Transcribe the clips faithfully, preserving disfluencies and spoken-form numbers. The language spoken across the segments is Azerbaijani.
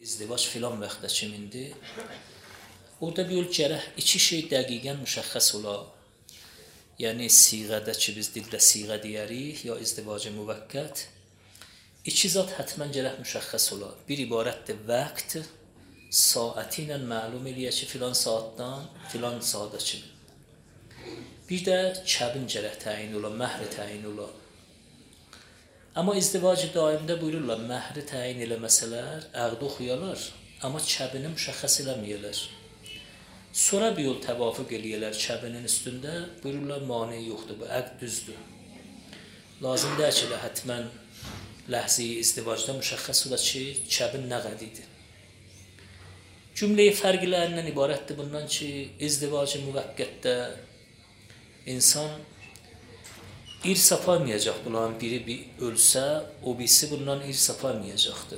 İzdivac filan vaxtda kimindir? Orada bir gərək iki şey dəqiqən müşəxəs ola. Yəni siğədə ki biz dildə siğə deyərik ya izdivacı müvəqqət. İki zat həttəmən gərək müşəxəs ola. Bir ibarətdir vaxt, saati ilə məlum eləyək ki filan saatdan filan saata kimi. Bir də kəbin gərək təyin ola, məhri təyin ola. Amma izdivacı daimdə buyururlar, məhri təyin eləməsələr, əqd oxuyalar, amma kəbini müşəxəs eləməyələr. Sonra bir yol təvafuq eləyələr kəbinin üstündə, buyururlar, mane yoxdur, bu əqd düzdür. Lazım deyək ki, həttəmən ləhzi-i izdivacda müşəxəs ola ki, kəbin nə qədidir. Cümləyi fərqlərindən ibarətdir bundan ki, izdivacı müvəqqətdə insan İrs aparmayacaq bunların biri bir ölsə, o birisi bundan irs aparmayacaqdır.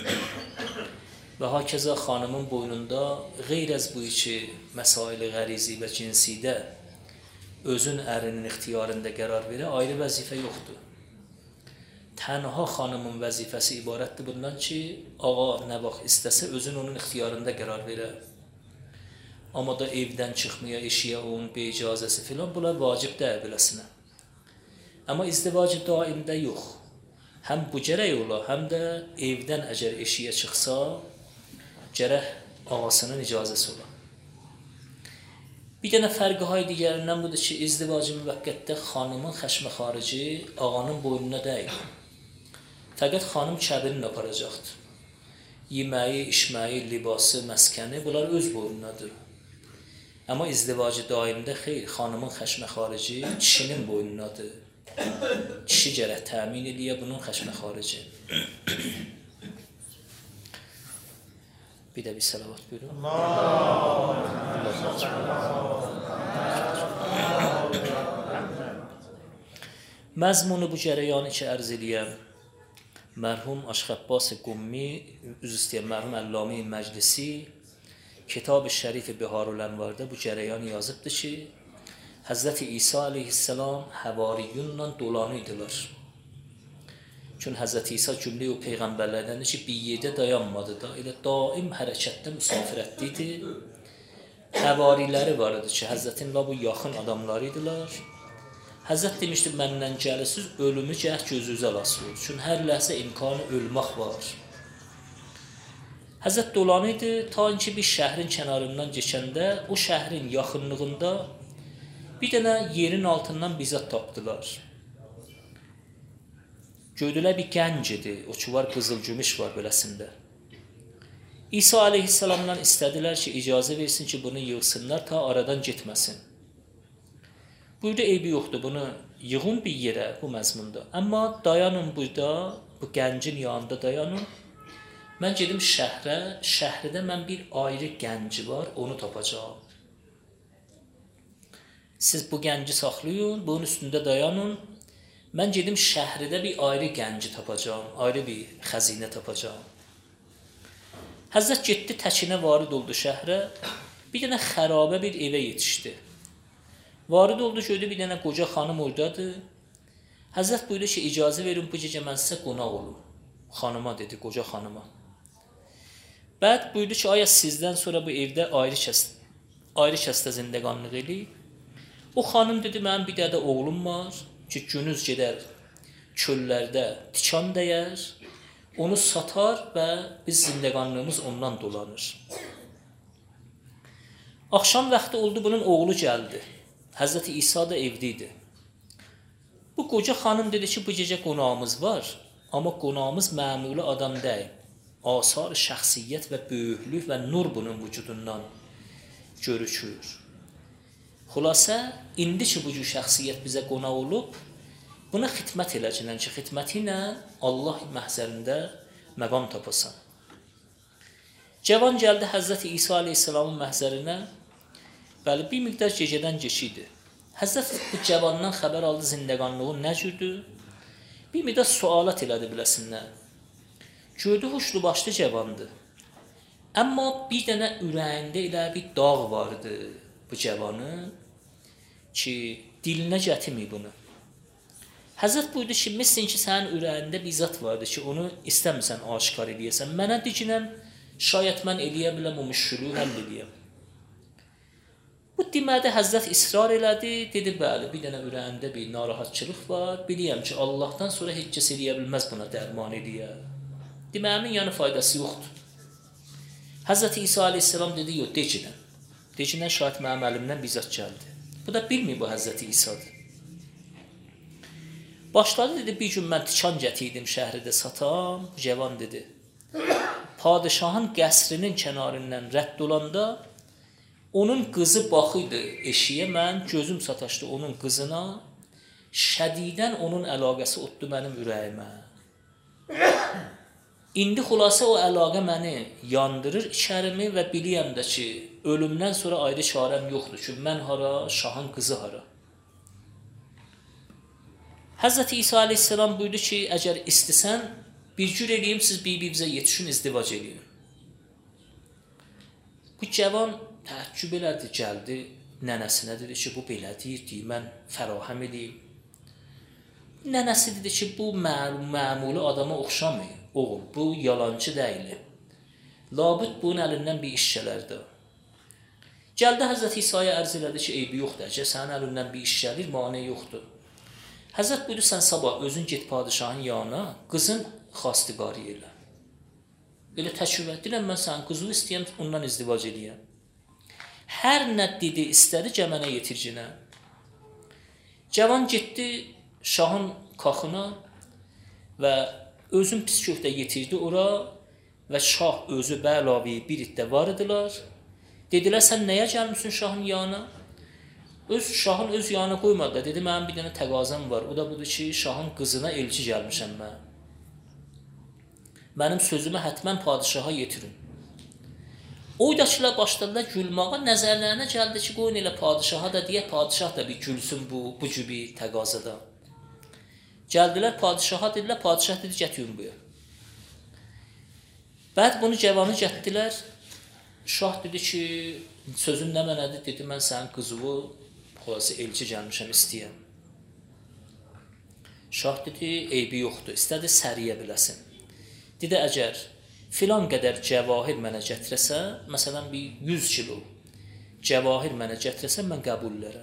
Və hakeza xanımın boynunda qeyr az bu iki məsail-i qərizi və cinsidə özün ərinin ixtiyarında qərar verə, ayrı vəzifə yoxdur. Tənha xanımın vəzifəsi ibarətdir bundan ki, ağa nə vaxt istəsə özün onun ixtiyarında qərar verə. Amma da evdən çıxmaya, eşiyə onun beyicazəsi filan, bunlar vacib deyil beləsinə. Amma izdivacı daimdə yox. Həm bu gərək ola, həm də evdən əgər eşiyə çıxsa, gərək ağasının icazəsi ola. Bir dənə fərqi digərindən budur ki, izdivacı müvəqqətdə xanımın xəşmə xarici ağanın boynuna deyil. Fəqət xanım kəbirini aparacaqdır. Yeməyi, içməyi, libası, məskəni, bunlar öz boynunadır. Amma izdivacı daimdə xeyr, xanımın xəşmə xarici kişinin boynunadır. Kişi gərək təmin eləyə bunun xəşmə xarici. Bir də bir salavat buyurun. Məzmunu bu cərəyanı ki ərz eləyəm, mərhum Aşıq Abbas Qummi, üzr istəyəm, mərhum Əlləmi Məclisi Kitab-ı Şərif Biharul Ənvarda bu cərəyanı yazıbdır ki, Həzrəti İsa aleyhisselam həvariyunla dolanıydılar. Çünki Həzrəti İsa cümləyi o peyğəmbərlərdəndir ki, bir yerdə dayanmadı da, elə daim hərəkətdə müsafirətdə idi. Həvariləri var idi ki, Həzrətin la bu yaxın adamlarıydılar. Həzrət demişdi, məndən gəlisiz, ölümü cəhd gözünüzə alasınız. Çünki hər ləhzə imkanı ölmək var. Həzrət dolanıydı, ta ki bir şəhrin kənarından keçəndə, o şəhrin yaxınlığında bir dənə yerin altından bizat tapdılar. Gördülər bir gənc idi, o ki var, qızıl gümüş var beləsində. İsa aleyhisselamdan istədilər ki, icazə versin ki, bunu yığsınlar, ta aradan getməsin. Burada eybi yoxdur, bunu yığın bir yerə, bu məzmunda. Amma dayanın burada, bu gəncin yanında dayanın. Mən gedim şəhrə, şəhridə mən bir ayrı gənci var, onu tapacağım. Siz bu gənci saxlayın, bunun üstündə dayanın. Mən gedim şəhridə bir ayrı gənci tapacağım, ayrı bir xəzinə tapacağım. Həzrət getdi, təkinə varid oldu şəhrə, bir dənə xərabə bir evə yetişdi. Varid oldu, gördü bir dənə qoca xanım oradadır. Həzrət buyurdu ki, icazə verin, bu gecə mən sizə qonaq olum. Xanıma dedi, qoca xanıma. Bəd buyurdu ki, aya sizdən sonra bu evdə ayrı kəs, ayrı kəsdə zindəqanlıq eləyib. O xanım dedi, mənim bir dədə oğlum var ki, günüz gedər çöllərdə tikan dəyər, onu satar və biz zindəqanlığımız ondan dolanır. Axşam vaxtı oldu, bunun oğlu gəldi. Həzrəti İsa da evdəydi. Bu qoca xanım dedi ki, bu gecə qonağımız var, amma qonağımız məmuli adam deyil. Asar şəxsiyyət və böyüklük və nur bunun vücudundan görükür. Xülasə, indi ki, bu cür şəxsiyyət bizə qonaq olub, buna xidmət eləcəkən ki, xidməti ilə Allah məhzərində məqam tapasan. Cavan gəldi Həzrəti İsa aleyhisselamın məhzərinə, bəli, bir miqdar gecədən geçiydi. Həzrət bu cavandan xəbər aldı, zindəqanlığı nə cürdür? Bir miqdar sualat elədi biləsindən. Gördü, hoşlu başlı cavandı. Amma bir dənə ürəyində elə bir dağ vardı bu cavanın ki, dilinə gətirməyib bunu. Həzrət buyurdu ki, misin ki, sənin ürəyində bir zat vardı ki, onu istəmirsən aşkar eləyəsən. Mənə dikinəm, şayət mən eləyə biləm o müşkülü həll eləyəm. Bu demədə Həzrət israr elədi, dedi bəli, bir dənə ürəyimdə bir narahatçılıq var, biliyəm ki, Allahdan sonra heç kəs eləyə bilməz buna dərman eləyə. Deməmin yəni faydası yoxdur. Həzrət İsa aleyhisselam dedi, yox, decinən. Decinən şahid mənim əlimdən bizzat gəldi. Bu da bilmir bu Həzrət İsa'dır. Başladı, dedi, bir gün mən tikan gətiydim şəhridə satam, cavan dedi. Padişahın qəsrinin kənarından rədd olanda, onun qızı baxıydı eşiyə, mən gözüm sataşdı onun qızına, şədidən onun əlaqəsi otdu mənim ürəyimə. İndi xülasə o əlaqə məni yandırır içərimi və biliyəm də ki, ölümdən sonra ayrı çarəm yoxdur ki, mən hara, şahın qızı hara. Həzrət İsa aleyhisselam buyurdu ki, əgər istəsən, bir cür eləyim, siz bir-birinizə yetişin, izdivac eləyin. Bu cavan təəccüb elədi, gəldi, nənəsinə dedi ki, bu belə deyir, deyir, mən fərahəm edeyim. Nənəsi dedi ki, bu məmuli adama oxşamıyor, oğul, bu yalancı deyil. Labüd bunun əlindən bir iş gələrdi. Gəldi Həzrət İsa'ya ərz elədi ki, eybi yoxdur, əgər sənin əlindən bir iş gəlir, mane yoxdur. Həzrət buyurdu, sən sabah özün get padişahın yanına, qızın xastiqarı elə. Elə təkvür edirəm, mən sənin qızını istəyəm, ondan izdivac eləyəm. Hər nə dedi, istədi, gəmənə yetircinə. Cavan getdi şahın kaxına və özün pis köftə yetirdi ora və şah özü bəlavi bir iddə var idilər. Dedilər, sən nəyə gəlmişsin şahın yanına? Öz şahın öz yanına qoymadı. Dedi, mənim bir dənə təqazəm var. O da budur ki, şahın qızına elçi gəlmişəm mən. Mənim sözümü hətmən padişaha yetirin. Oydakılar başladılar gülmağa, nəzərlərinə gəldi ki, qoyun elə padişaha da deyə, padişah da bir gülsün bu, bu cübi təqazada. Gəldilər padişaha, dedilər, padişah dedi, gətirin buya. Bəd bunu cavanı gətdilər. Şah dedi ki, sözün nə mənədir? Dedi, mən sənin qızıvı, xolası elçi gəlmişəm, istəyəm. Şah dedi, eybi yoxdur, istədi səriyə biləsin. Dedi, əgər filan qədər cəvahir mənə gətirəsə, məsələn, bir yüz kilo cəvahir mənə gətirəsə, mən qəbul edərəm.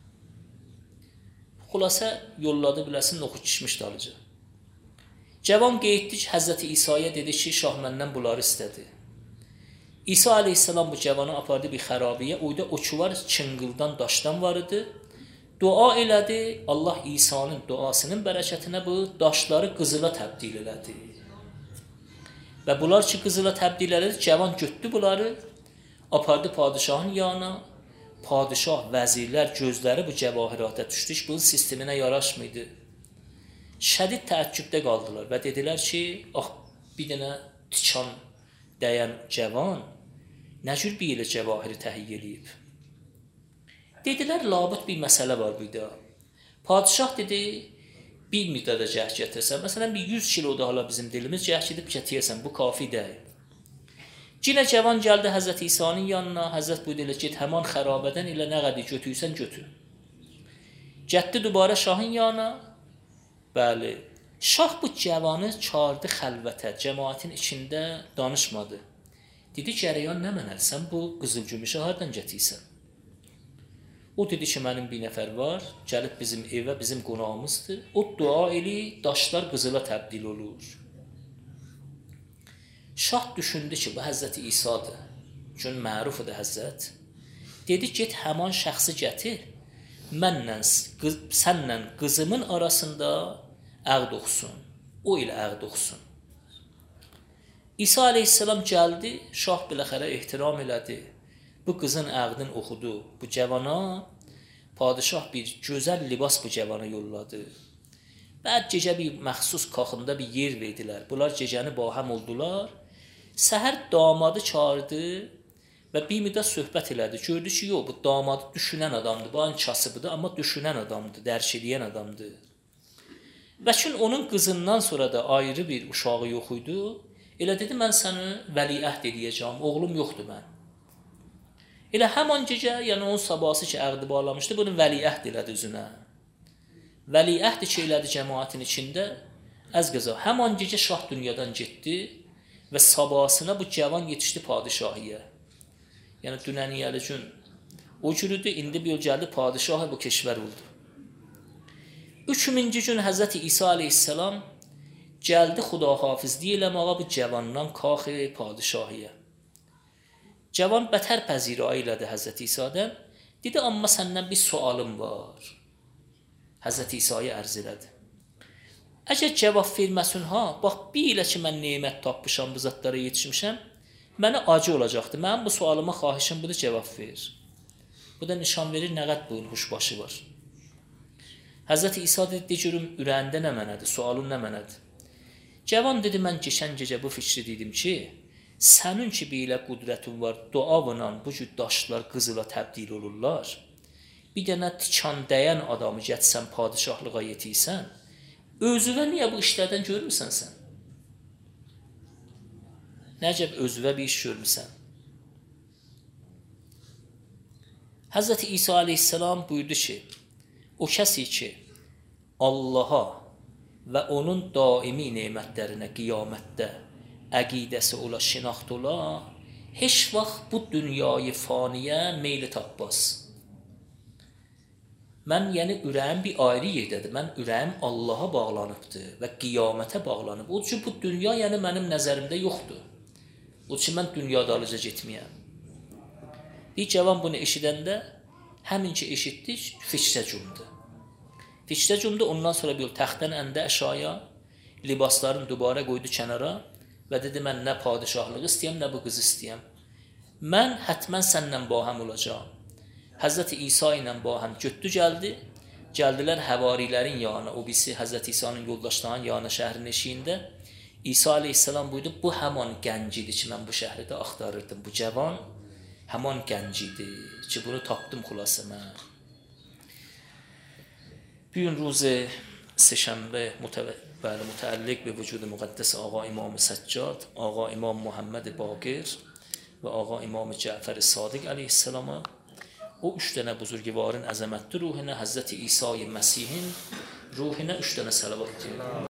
Xülasə, yolladı biləsin, noxud kişmiş dalıcı. Cavan qeyddi ki, Həzrəti İsa'ya dedi ki, şah məndən bunları istədi. İsa aleyhisselam bu cavanı apardı bir xərabiyə, oyda o ki var, çıngıldan, daşdan var idi. Dua elədi, Allah İsa'nın duasının bərəkətinə bu daşları qızıla təbdil elədi. Və bunlar ki, qızıla təbdil elədi, cavan götdü bunları, apardı padişahın yanına. Padişah, vəzirlər, gözləri bu cəvahirata düşdü ki, bunun sisteminə yaraşmıydı. Şədid təəccübdə qaldılar və dedilər ki, ah, bir dənə tikan dəyən cavan, nə cür bir elə cəvahiri təhiyyə eləyib? Dedilər, labıd bir məsələ var burada. Padişah dedi, bir miqdada cəhd gətirsən, məsələn, bir yüz kiloda hala bizim dilimiz cəhd edib gətirsən, bu kafi deyil. Cinə cavan gəldi Həzrət İsa'nın yanına, Həzrət buydu elə get, həman xərabədən ilə nə qədi götürsən, götür. Gətdi dubara şahın yanına, bəli, şah bu cavanı çağırdı xəlvətə, cəmaətin içində danışmadı. Dedi, gərəyan nə mənəlsən, bu qızıl gümüşü hardan gətirsən? O dedi ki, mənim bir nəfər var, gəlib bizim evə, bizim qonağımızdır. O dua eli, daşlar qızıla təbdil olur. Şah düşündü ki, bu Həzrəti İsa'dır. Gün mərufudur Həzrət. Dedi, get həman şəxsi gətir. Mənlə, qız, sənlə qızımın arasında əqd oxusun. O ilə əqd oxusun. İsa aleyhisselam gəldi, şah biləxərə ehtiram elədi. Bu qızın əqdini oxudu. Bu cavana, padişah bir gözəl libas bu cavana yolladı. Bəd gecə bir məxsus kaxında bir yer verdilər. Bunlar gecəni bahəm oldular. Səhər damadı çağırdı və bir müddət söhbət elədi. Gördü ki, yox, bu damadı düşünən adamdır. Bu an kasıbıdır, amma düşünən adamdır, dərk edən adamdır. Və çün onun qızından sonra da ayrı bir uşağı yox idi. Elə dedi, mən səni vəliəhd edəcəm, oğlum yoxdur mən. Elə həman gecə, yəni onun sabahı ki, əqdi bağlamışdı, bunu vəliəhd elədi üzünə. Vəliəhd ki, elədi cəmaətin içində, əz qəza, həman gecə şah dünyadan getdi ve sabahısına bu cavan yetişdi padişahiye. Yani dünəniyəli gün o cürüdü, indi bir gəldi padişahı bu keşver oldu. Üç minci gün Həzrəti İsa aleyhisselam gəldi xudahafizliyi eləməyə bu cavandan kaxi padişahiyə. Cavan bətər pəzirayı elədi Həzrəti İsa'dan. Dedi, amma səndən bir sualım var. Həzrəti İsa'ya ərz elədi. Əgər cavab verməsin, ha, bax, bir ilə ki, mən neymət tapmışam, bu zatlara yetişmişəm, mənə acı olacaqdır. Mənim bu sualıma xahişim budur, cavab verir. Bu da nişan verir, nə qəd boyun huşbaşı var. Həzrəti İsa dedi, de görüm, ürəyində nə mənədir, sualın nə mənədir? Cavan dedi, mən geçən gecə bu fikri dedim ki, sənin ki, bir ilə qudrətin var, duavla bu cür daşlar qızıla təbdil olurlar. Bir dənə tikan dəyən adamı getsən, padişahlığa yetirsən, özüvə niyə bu işlərdən görmürsən sən? Nəcəb özüvə bir iş görmürsən? Həzrəti İsa aleyhisselam buyurdu ki, o kəsi ki, Allaha və onun daimi nemətlərinə qiyamətdə əqidəsi ola, şinaxt ola, heç vaxt bu dünyayı faniyə meyli tapmaz. Mən, yəni, ürəyim bir ayrı yerdədir. Mən ürəyim Allaha bağlanıbdır və qiyamətə bağlanıb. O üçün bu dünya, yəni, mənim nəzərimdə yoxdur. O üçün mən dünyada alıca getməyəm. Bir cavan bunu eşidəndə, həmin ki eşitdik, fikrə cumdu. Fikrə cumdu, ondan sonra bir təxtdən əndə əşaya, libaslarını dubara qoydu kənara və dedi, mən nə padişahlıq istəyəm, nə bu qızı istəyəm. Mən hətmən səndən bahəm olacağım. Həzrəti İsa ilə bahəm götdü gəldi, gəldilər həvarilərin yanına, o birisi Həzrəti İsa'nın yoldaşlarının yanına şəhrin eşiyində. İsa aleyhisselam buyurdu, bu həman gənc idi ki, mən bu şəhridə axtarırdım. Bu cavan həman gənc idi ki, bunu tapdım xulası mən. Bir gün روز سه‌شنبه متعلق به وجود مقدس آقا امام سجاد، آقا امام محمد باقر و آقا امام جعفر صادق علیه السلام o üç dənə buzurgivarın əzəmətli ruhuna, Həzrəti İsa'yı Məsihin ruhuna üç dənə salavat deyir.